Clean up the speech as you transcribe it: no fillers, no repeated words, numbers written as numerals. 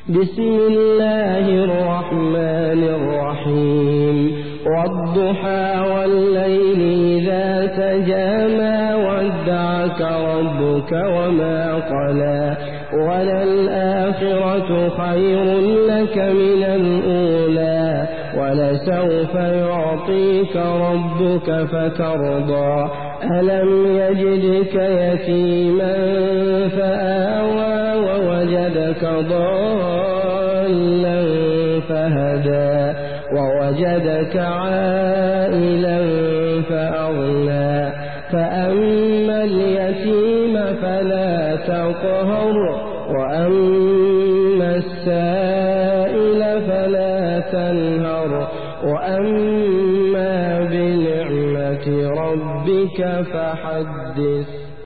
بسم الله الرحمن الرحيم والضحى والليل إذا سجى ما ودعك ربك وما قلى وللآخرة خير لك من الأولى ولسوف يعطيك ربك فترضى ألم يجدك يتيما فآوى ووجدك ضالا فهدى ووجدك عائلا فأغنى فأما اليتيم فلا تقهر وأما السائل فلا تنهر وأما بنعمة ربك فحدث.